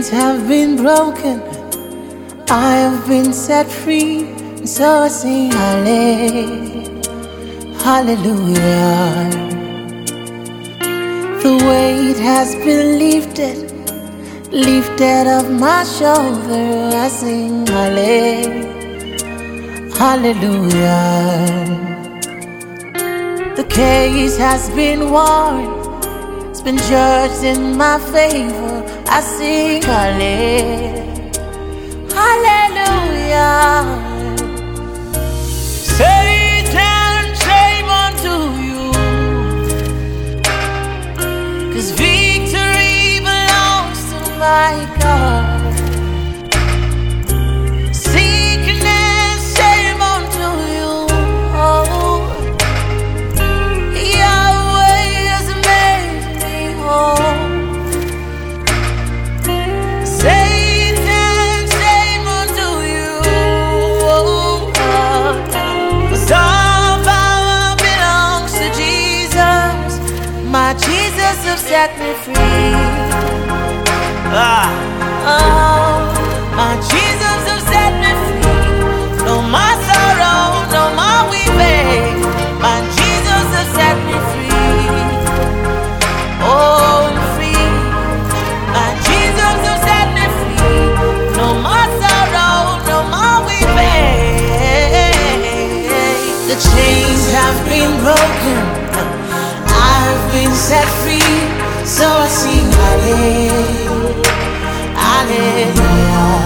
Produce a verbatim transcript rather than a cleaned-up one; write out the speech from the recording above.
have been broken, I have been set free, and so I sing hallelujah, hallelujah. The weight has been lifted, lifted off my shoulder. I sing hallelujah, hallelujah. The case has been won, it's been judged in my favor. I sing hallelujah, hallelujah. Satan, shame unto you, 'cause victory belongs to my God. Sickness, shame unto you. Oh, Yahweh has made me whole. Satan, shame unto you. Oh, 'cause all power belongs to Jesus. My Jesus has set me free. Ah, oh, my Jesus has set me free. No more sorrow, no more weeping. My Jesus has set me free. Oh, I'm free. My Jesus has set me free. No more sorrow, no more weeping. The chains have been broken, I've been set free, so I sing hallelujah, hallelujah.